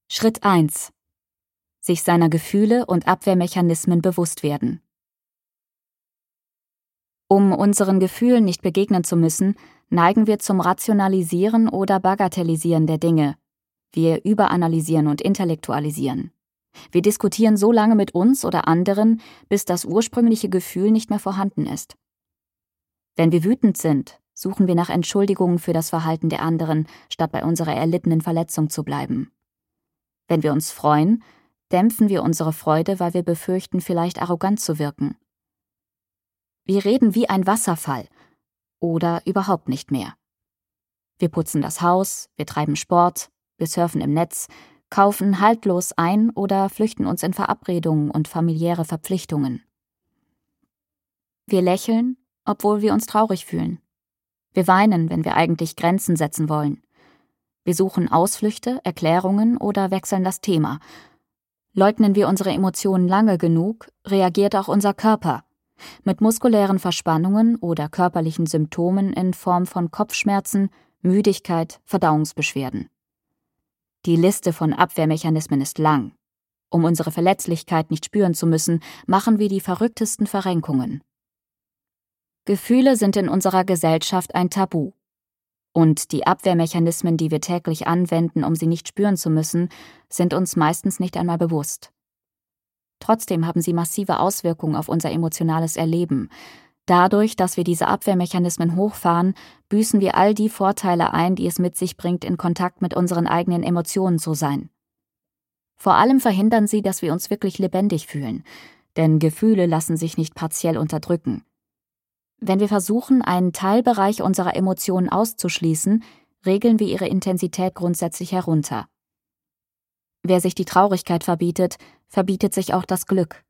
Schritt 1: Sich seiner Gefühle und Abwehrmechanismen bewusst werden. Um unseren Gefühlen nicht begegnen zu müssen, neigen wir zum Rationalisieren oder Bagatellisieren der Dinge. Wir überanalysieren und intellektualisieren. Wir diskutieren so lange mit uns oder anderen, bis das ursprüngliche Gefühl nicht mehr vorhanden ist. Wenn wir wütend sind, suchen wir nach Entschuldigungen für das Verhalten der anderen, statt bei unserer erlittenen Verletzung zu bleiben. Wenn wir uns freuen, dämpfen wir unsere Freude, weil wir befürchten, vielleicht arrogant zu wirken. Wir reden wie ein Wasserfall oder überhaupt nicht mehr. Wir putzen das Haus, wir treiben Sport, wir surfen im Netz, kaufen haltlos ein oder flüchten uns in Verabredungen und familiäre Verpflichtungen. Wir lächeln, obwohl wir uns traurig fühlen. Wir weinen, wenn wir eigentlich Grenzen setzen wollen. Wir suchen Ausflüchte, Erklärungen oder wechseln das Thema. Leugnen wir unsere Emotionen lange genug, reagiert auch unser Körper. Mit muskulären Verspannungen oder körperlichen Symptomen in Form von Kopfschmerzen, Müdigkeit, Verdauungsbeschwerden. Die Liste von Abwehrmechanismen ist lang. Um unsere Verletzlichkeit nicht spüren zu müssen, machen wir die verrücktesten Verrenkungen. Gefühle sind in unserer Gesellschaft ein Tabu. Und die Abwehrmechanismen, die wir täglich anwenden, um sie nicht spüren zu müssen, sind uns meistens nicht einmal bewusst. Trotzdem haben sie massive Auswirkungen auf unser emotionales Erleben. Dadurch, dass wir diese Abwehrmechanismen hochfahren, büßen wir all die Vorteile ein, die es mit sich bringt, in Kontakt mit unseren eigenen Emotionen zu sein. Vor allem verhindern sie, dass wir uns wirklich lebendig fühlen, denn Gefühle lassen sich nicht partiell unterdrücken. Wenn wir versuchen, einen Teilbereich unserer Emotionen auszuschließen, regeln wir ihre Intensität grundsätzlich herunter. Wer sich die Traurigkeit verbietet, verbietet sich auch das Glück.